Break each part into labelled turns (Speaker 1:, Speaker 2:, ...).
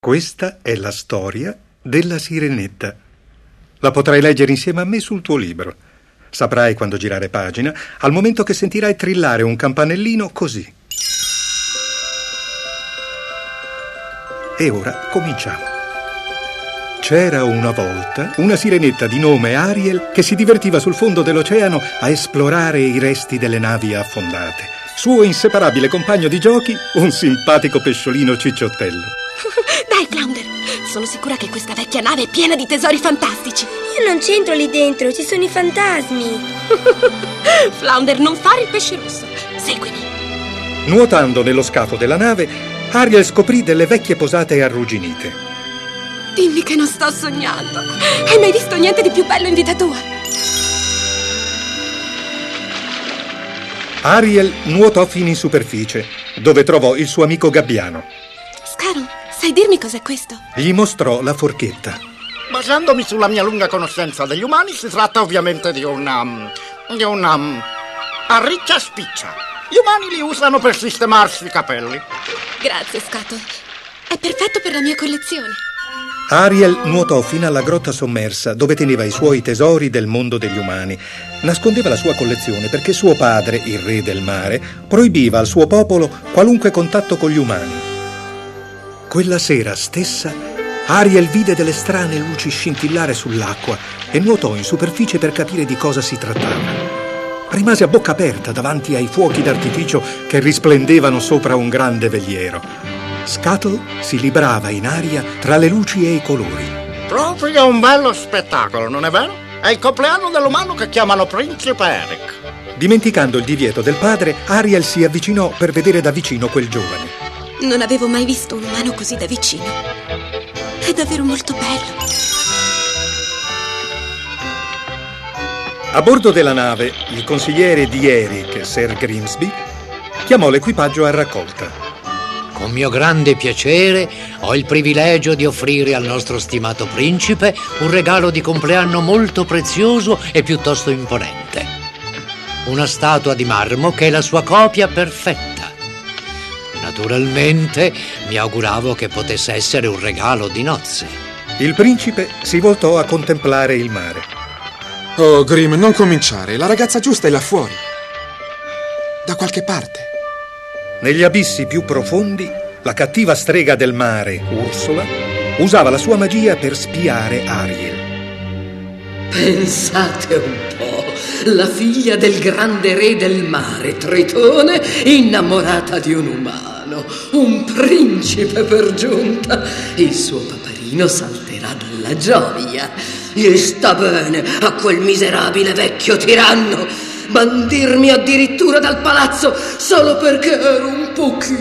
Speaker 1: Questa è la storia della Sirenetta. La potrai leggere insieme a me sul tuo libro. Saprai quando girare pagina, al momento che sentirai trillare un campanellino così. E ora cominciamo. C'era una volta una sirenetta di nome Ariel che si divertiva sul fondo dell'oceano a esplorare i resti delle navi affondate. Suo inseparabile compagno di giochi, un simpatico pesciolino cicciottello.
Speaker 2: Dai, Flounder, sono sicura che questa vecchia nave è piena di tesori fantastici.
Speaker 3: Io non c'entro lì dentro, ci sono i fantasmi.
Speaker 2: Flounder, non fare il pesce rosso. Seguimi.
Speaker 1: Nuotando nello scafo della nave, Ariel scoprì delle vecchie posate arrugginite.
Speaker 2: Dimmi che non sto sognando. Hai mai visto niente di più bello in vita tua?
Speaker 1: Ariel nuotò fino in superficie, dove trovò il suo amico Gabbiano.
Speaker 2: Scaro, sai dirmi cos'è questo?
Speaker 1: Gli mostrò la forchetta.
Speaker 4: Basandomi sulla mia lunga conoscenza degli umani, si tratta ovviamente di una arriccia spiccia. Gli umani li usano per sistemarsi i capelli.
Speaker 2: Grazie, Scatol. È perfetto per la mia collezione.
Speaker 1: Ariel nuotò fino alla grotta sommersa, dove teneva i suoi tesori del mondo degli umani. Nascondeva la sua collezione perché suo padre, il re del mare, proibiva al suo popolo qualunque contatto con gli umani. Quella sera stessa, Ariel vide delle strane luci scintillare sull'acqua e nuotò in superficie per capire di cosa si trattava. Rimase a bocca aperta davanti ai fuochi d'artificio che risplendevano sopra un grande veliero. Scuttle si librava in aria tra le luci e i colori.
Speaker 4: Proprio un bello spettacolo, non è vero? È il compleanno dell'umano che chiamano Principe Eric.
Speaker 1: Dimenticando il divieto del padre, Ariel si avvicinò per vedere da vicino quel giovane.
Speaker 2: Non avevo mai visto un umano così da vicino. È davvero molto bello.
Speaker 1: A bordo della nave, il consigliere di Eric, Sir Grimsby, chiamò l'equipaggio a raccolta.
Speaker 5: Con mio grande piacere ho il privilegio di offrire al nostro stimato principe un regalo di compleanno molto prezioso e piuttosto imponente. Una statua di marmo che è la sua copia perfetta. Naturalmente mi auguravo che potesse essere un regalo di nozze.
Speaker 1: Il principe si voltò a contemplare il mare.
Speaker 6: Oh, Grim, non cominciare. La ragazza giusta è là fuori. Da qualche parte.
Speaker 1: Negli abissi più profondi, la cattiva strega del mare, Ursula, usava la sua magia per spiare Ariel.
Speaker 7: Pensate un po', la figlia del grande re del mare, Tritone, innamorata di un umano, un principe per giunta. Il suo paparino salterà dalla gioia. Gli sta bene a quel miserabile vecchio tiranno bandirmi addirittura dal palazzo solo perché ero un pochino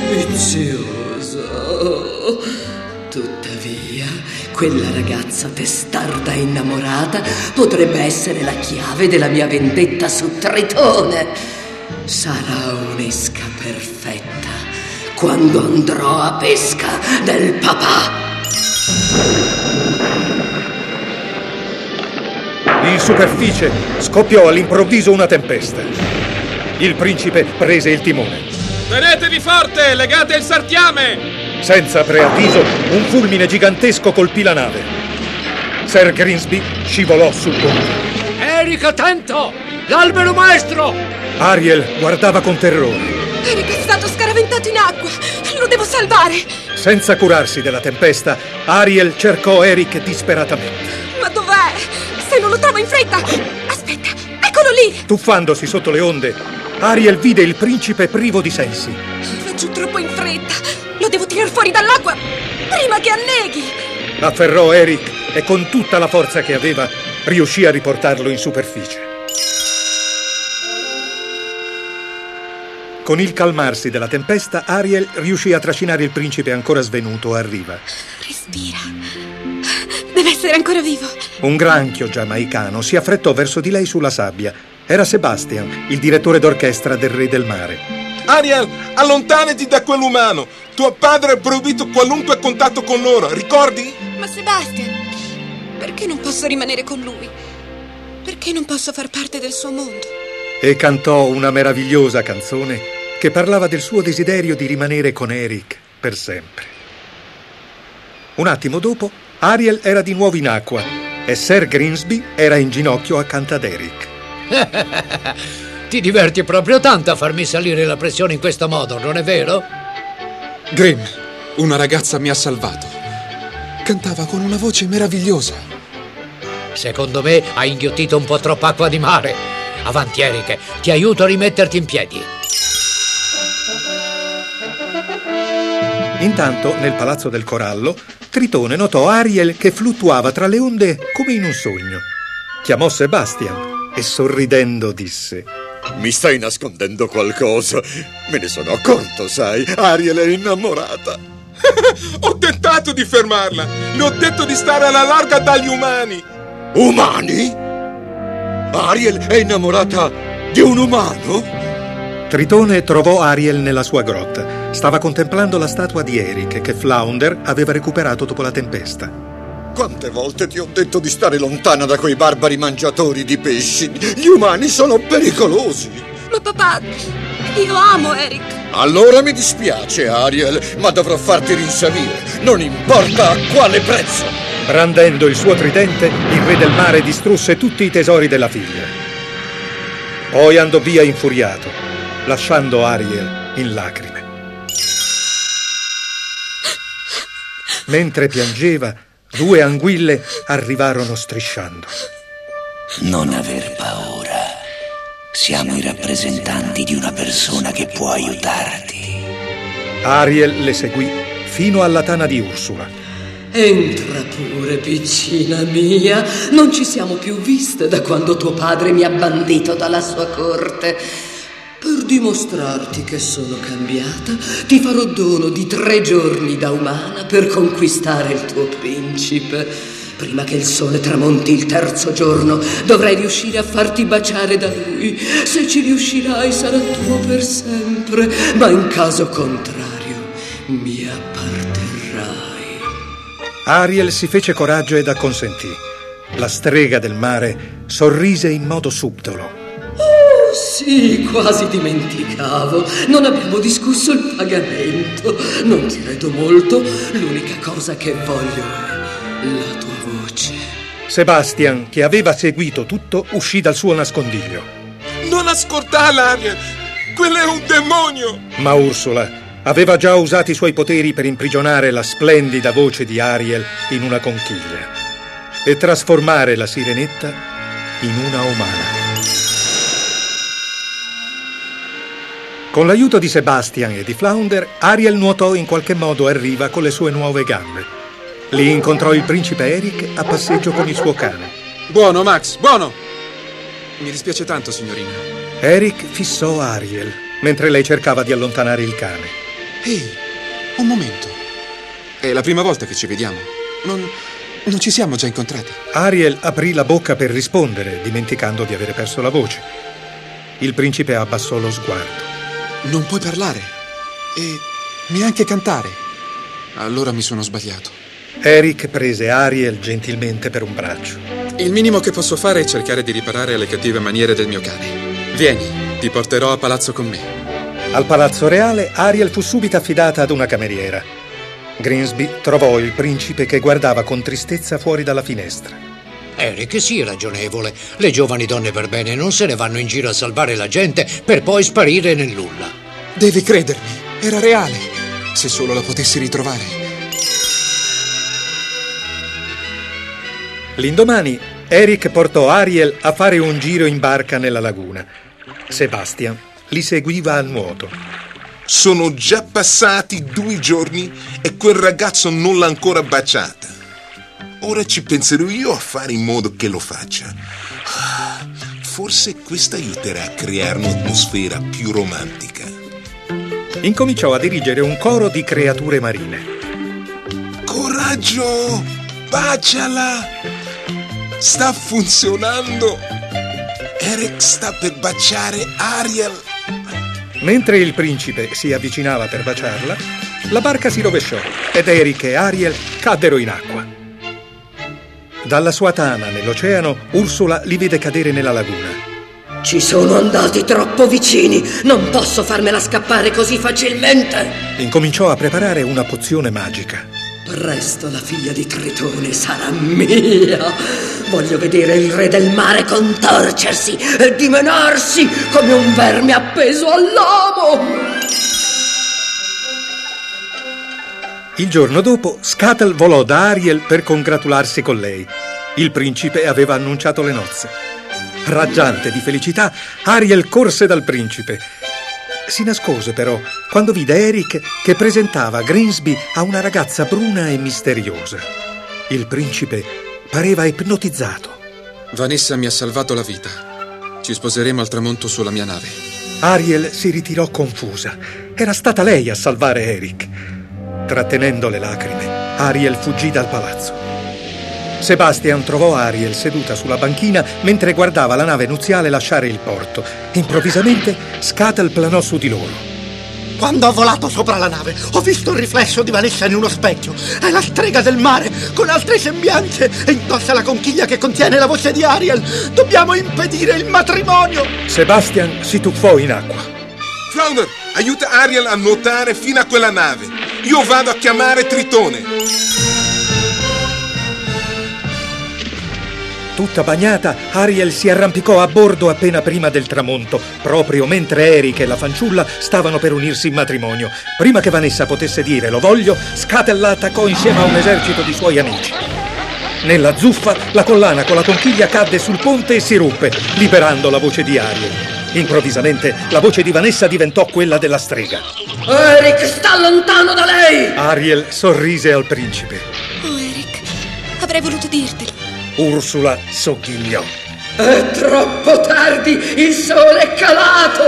Speaker 7: ambizioso. Tuttavia, quella ragazza testarda e innamorata potrebbe essere la chiave della mia vendetta su Tritone. Sarà un'esca perfetta quando andrò a pesca del papà.
Speaker 1: In superficie scoppiò all'improvviso una tempesta. Il principe prese il timone.
Speaker 8: Tenetevi forte, legate il sartiame!
Speaker 1: Senza preavviso, un fulmine gigantesco colpì la nave. Sir Grimsby scivolò sul ponte.
Speaker 5: Eric, attento! L'albero maestro!
Speaker 1: Ariel guardava con terrore.
Speaker 2: Eric è stato scaraventato in acqua. Lo devo salvare.
Speaker 1: Senza curarsi della tempesta, Ariel cercò Eric disperatamente.
Speaker 2: Ma dov'è? Se non lo trovo in fretta! Aspetta, eccolo lì!
Speaker 1: Tuffandosi sotto le onde, Ariel vide il principe privo di sensi.
Speaker 2: Va giù troppo in fretta! Lo devo tirar fuori dall'acqua prima che anneghi!
Speaker 1: Afferrò Eric e con tutta la forza che aveva riuscì a riportarlo in superficie. Con il calmarsi della tempesta, Ariel riuscì a trascinare il principe ancora svenuto a riva.
Speaker 2: Respira. Deve essere ancora vivo.
Speaker 1: Un granchio giamaicano si affrettò verso di lei sulla sabbia. Era Sebastian, il direttore d'orchestra del re del mare.
Speaker 8: Ariel, allontanati da quell'umano. Tuo padre ha proibito qualunque contatto con loro, ricordi?
Speaker 2: Ma Sebastian, perché non posso rimanere con lui? Perché non posso far parte del suo mondo?
Speaker 1: E cantò una meravigliosa canzone che parlava del suo desiderio di rimanere con Eric per sempre. Un attimo dopo, Ariel era di nuovo in acqua e Sir Grimsby era in ginocchio accanto ad Eric.
Speaker 5: Ti diverti proprio tanto a farmi salire la pressione in questo modo, non è vero?
Speaker 6: Grim, una ragazza mi ha salvato. Cantava con una voce meravigliosa.
Speaker 5: Secondo me hai inghiottito un po' troppa acqua di mare. Avanti, Eric, ti aiuto a rimetterti in piedi.
Speaker 1: Intanto, nel palazzo del Corallo, Tritone notò Ariel che fluttuava tra le onde come in un sogno. Chiamò Sebastian e sorridendo disse:
Speaker 9: Mi stai nascondendo qualcosa? Me ne sono accorto, sai. Ariel è innamorata.
Speaker 8: Ho tentato di fermarla. Le ho detto di stare alla larga dagli umani.
Speaker 9: Umani? Ariel è innamorata di un umano?
Speaker 1: Tritone trovò Ariel nella sua grotta. Stava contemplando la statua di Eric che Flounder aveva recuperato dopo la tempesta.
Speaker 9: Quante volte ti ho detto di stare lontana da quei barbari mangiatori di pesci? Gli umani sono pericolosi.
Speaker 2: Ma papà, io amo Eric.
Speaker 9: Allora mi dispiace, Ariel, ma dovrò farti rinsavire. Non importa a quale prezzo.
Speaker 1: Brandendo il suo tridente, il re del mare distrusse tutti i tesori della figlia. Poi andò via infuriato, lasciando Ariel in lacrime. Mentre piangeva, 2 anguille arrivarono strisciando.
Speaker 10: Non aver paura. Siamo i rappresentanti di una persona che può aiutarti.
Speaker 1: Ariel le seguì fino alla tana di Ursula.
Speaker 7: Entra pure, piccina mia. Non ci siamo più viste da quando tuo padre mi ha bandito dalla sua corte. Per dimostrarti che sono cambiata, ti farò dono di 3 giorni da umana per conquistare il tuo principe. Prima che il sole tramonti il 3° giorno, dovrai riuscire a farti baciare da lui. Se ci riuscirai, sarà tuo per sempre, ma in caso contrario, mi apparterrai.
Speaker 1: Ariel si fece coraggio ed acconsentì. La strega del mare sorrise in modo subdolo.
Speaker 7: Sì, quasi dimenticavo. Non abbiamo discusso il pagamento. Non ti credo molto. L'unica cosa che voglio è la tua voce.
Speaker 1: Sebastian, che aveva seguito tutto, uscì dal suo nascondiglio.
Speaker 8: Non ascoltarla, Ariel. Quello è un demonio.
Speaker 1: Ma Ursula aveva già usato i suoi poteri per imprigionare la splendida voce di Ariel in una conchiglia e trasformare la sirenetta in una umana. Con l'aiuto di Sebastian e di Flounder, Ariel nuotò in qualche modo a riva con le sue nuove gambe. Lì incontrò il principe Eric a passeggio con il suo cane.
Speaker 6: Buono, Max, buono! Mi dispiace tanto, signorina.
Speaker 1: Eric fissò Ariel mentre lei cercava di allontanare il cane.
Speaker 6: Ehi, un momento. È la prima volta che ci vediamo. Non ci siamo già incontrati.
Speaker 1: Ariel aprì la bocca per rispondere, dimenticando di avere perso la voce. Il principe abbassò lo sguardo.
Speaker 6: Non puoi parlare e neanche cantare. Allora mi sono sbagliato.
Speaker 1: Eric prese Ariel gentilmente per un braccio.
Speaker 6: Il minimo che posso fare è cercare di riparare alle cattive maniere del mio cane. Vieni, ti porterò a palazzo con me.
Speaker 1: Al palazzo reale, Ariel fu subito affidata ad una cameriera. Grimsby trovò il principe che guardava con tristezza fuori dalla finestra.
Speaker 5: Eric, sii ragionevole. Le giovani donne per bene non se ne vanno in giro a salvare la gente per poi sparire nel nulla.
Speaker 6: Devi credermi, era reale. Se solo la potessi ritrovare.
Speaker 1: L'indomani, Eric portò Ariel a fare un giro in barca nella laguna. Sebastian li seguiva a nuoto.
Speaker 8: Sono già passati 2 giorni e quel ragazzo non l'ha ancora baciata. Ora ci penserò io a fare in modo che lo faccia. Forse questo aiuterà a creare un'atmosfera più romantica.
Speaker 1: Incominciò a dirigere un coro di creature marine.
Speaker 8: Coraggio! Baciala! Sta funzionando! Eric sta per baciare Ariel.
Speaker 1: Mentre il principe si avvicinava per baciarla, la barca si rovesciò ed Eric e Ariel caddero in acqua. Dalla sua tana nell'oceano, Ursula li vide cadere nella laguna.
Speaker 7: Ci sono andati troppo vicini. Non posso farmela scappare così facilmente.
Speaker 1: Incominciò a preparare una pozione magica.
Speaker 7: Presto la figlia di Tritone sarà mia. Voglio vedere il re del mare contorcersi e dimenarsi come un verme appeso all'amo.
Speaker 1: Il giorno dopo, Scuttle volò da Ariel per congratularsi con lei. Il principe aveva annunciato le nozze. Raggiante di felicità, Ariel corse dal principe. Si nascose però quando vide Eric che presentava Grimsby a una ragazza bruna e misteriosa. Il principe pareva ipnotizzato.
Speaker 6: Vanessa mi ha salvato la vita. Ci sposeremo al tramonto sulla mia nave.
Speaker 1: Ariel si ritirò confusa. Era stata lei a salvare Eric. Trattenendo le lacrime, Ariel fuggì dal palazzo. Sebastian trovò Ariel seduta sulla banchina mentre guardava la nave nuziale lasciare il porto. Improvvisamente Scuttle planò su di loro.
Speaker 4: Quando ho volato sopra la nave, ho visto il riflesso di Vanessa in uno specchio. È la strega del mare, con altre sembianze, e indossa la conchiglia che contiene la voce di Ariel. Dobbiamo impedire il matrimonio!
Speaker 1: Sebastian si tuffò in acqua.
Speaker 8: Flounder, aiuta Ariel a nuotare fino a quella nave. Io vado a chiamare Tritone.
Speaker 1: Tutta bagnata, Ariel si arrampicò a bordo appena prima del tramonto, proprio mentre Eric e la fanciulla stavano per unirsi in matrimonio. Prima che Vanessa potesse dire "lo voglio", Scuttle la attaccò insieme a un esercito di suoi amici. Nella zuffa, la collana con la conchiglia cadde sul ponte e si ruppe, liberando la voce di Ariel. Improvvisamente, la voce di Vanessa diventò quella della strega.
Speaker 7: Eric, sta lontano da lei!
Speaker 1: Ariel sorrise al principe.
Speaker 2: Oh, Eric, avrei voluto dirtelo.
Speaker 1: Ursula sogghignò.
Speaker 7: È troppo tardi, il sole è calato!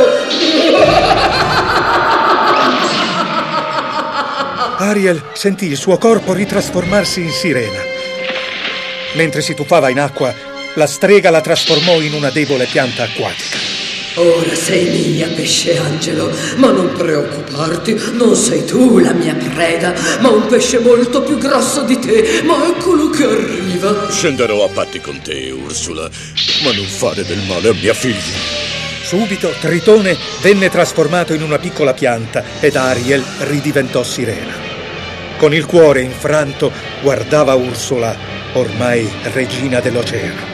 Speaker 1: Ariel sentì il suo corpo ritrasformarsi in sirena. Mentre si tuffava in acqua, la strega la trasformò in una debole pianta acquatica.
Speaker 7: Ora sei mia, pesce angelo, ma non preoccuparti, non sei tu la mia preda, ma un pesce molto più grosso di te, ma eccolo che arriva.
Speaker 9: Scenderò a patti con te, Ursula, ma non fare del male a mia figlia.
Speaker 1: Subito Tritone venne trasformato in una piccola pianta ed Ariel ridiventò sirena. Con il cuore infranto guardava Ursula, ormai regina dell'oceano.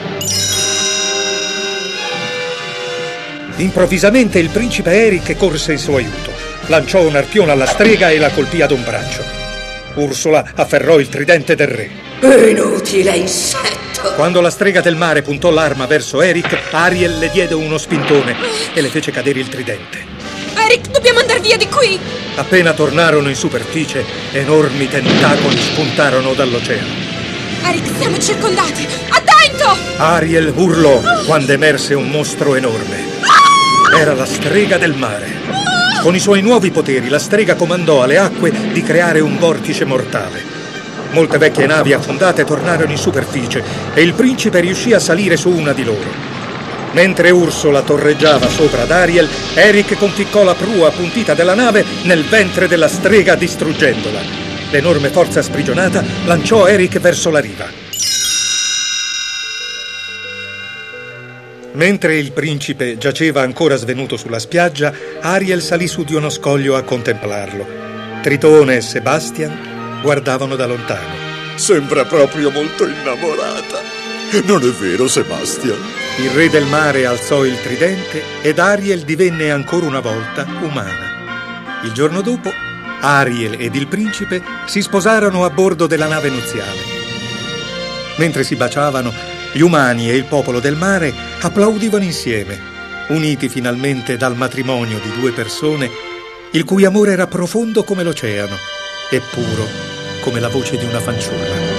Speaker 1: Improvvisamente il principe Eric corse in suo aiuto. Lanciò un arpione alla strega e la colpì ad un braccio. Ursula afferrò il tridente del re.
Speaker 7: Inutile insetto!
Speaker 1: Quando la strega del mare puntò l'arma verso Eric, Ariel le diede uno spintone e le fece cadere il tridente.
Speaker 2: Eric, dobbiamo andare via di qui!
Speaker 1: Appena tornarono in superficie, enormi tentacoli spuntarono dall'oceano.
Speaker 2: Eric, siamo circondati! Attento!
Speaker 1: Ariel urlò quando emerse un mostro enorme. Era la strega del mare. Con i suoi nuovi poteri, la strega comandò alle acque di creare un vortice mortale. Molte vecchie navi affondate tornarono in superficie e il principe riuscì a salire su una di loro. Mentre Ursula torreggiava sopra ad Ariel, Eric conficcò la prua appuntita della nave nel ventre della strega, distruggendola. L'enorme forza sprigionata lanciò Eric verso la riva. Mentre il principe giaceva ancora svenuto sulla spiaggia, Ariel salì su di uno scoglio a contemplarlo. Tritone e Sebastian guardavano da lontano.
Speaker 9: Sembra proprio molto innamorata. Non è vero, Sebastian?
Speaker 1: Il re del mare alzò il tridente ed Ariel divenne ancora una volta umana. Il giorno dopo, Ariel ed il principe si sposarono a bordo della nave nuziale. Mentre si baciavano, gli umani e il popolo del mare applaudivano insieme, uniti finalmente dal matrimonio di due persone il cui amore era profondo come l'oceano e puro come la voce di una fanciulla.